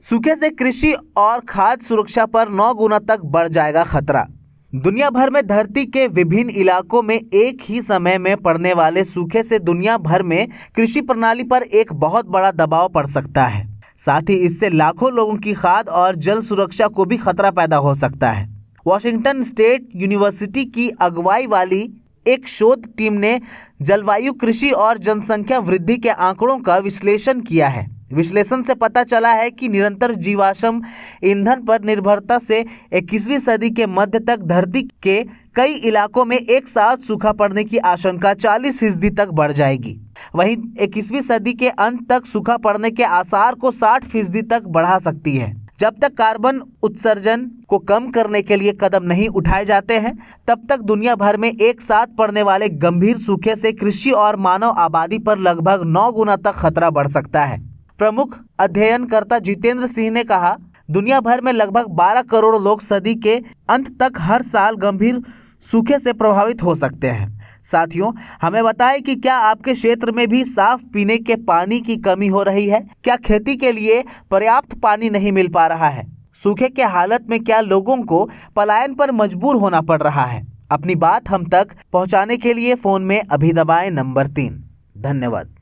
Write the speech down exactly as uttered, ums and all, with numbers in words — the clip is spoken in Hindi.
सूखे से कृषि और खाद्य सुरक्षा पर नौ गुना तक बढ़ जाएगा खतरा। दुनिया भर में धरती के विभिन्न इलाकों में एक ही समय में पड़ने वाले सूखे से दुनिया भर में कृषि प्रणाली पर एक बहुत बड़ा दबाव पड़ सकता है। साथ ही इससे लाखों लोगों की खाद्य और जल सुरक्षा को भी खतरा पैदा हो सकता है। वॉशिंगटन स्टेट यूनिवर्सिटी की अगुवाई वाली एक शोध टीम ने जलवायु, कृषि और जनसंख्या वृद्धि के आंकड़ों का विश्लेषण किया है। विश्लेषण से पता चला है कि निरंतर जीवाश्म ईंधन पर निर्भरता से इक्कीसवीं सदी के मध्य तक धरती के कई इलाकों में एक साथ सूखा पड़ने की आशंका चालीस फीसदी तक बढ़ जाएगी। वहीं इक्कीसवीं सदी के अंत तक सूखा पड़ने के आसार को साठ फीसदी तक बढ़ा सकती है। जब तक कार्बन उत्सर्जन को कम करने के लिए कदम नहीं उठाए जाते हैं, तब तक दुनिया भर में एक साथ पड़ने वाले गंभीर सूखे से कृषि और मानव आबादी पर लगभग नौ गुना तक खतरा बढ़ सकता है। प्रमुख अध्ययनकर्ता जितेंद्र सिंह ने कहा, दुनिया भर में लगभग बारह करोड़ लोग सदी के अंत तक हर साल गंभीर सूखे से प्रभावित हो सकते हैं। साथियों, हमें बताएं कि क्या आपके क्षेत्र में भी साफ पीने के पानी की कमी हो रही है? क्या खेती के लिए पर्याप्त पानी नहीं मिल पा रहा है? सूखे के हालत में क्या लोगों को पलायन पर मजबूर होना पड़ रहा है? अपनी बात हम तक पहुंचाने के लिए फोन में अभी दबाएं नंबर तीन। धन्यवाद।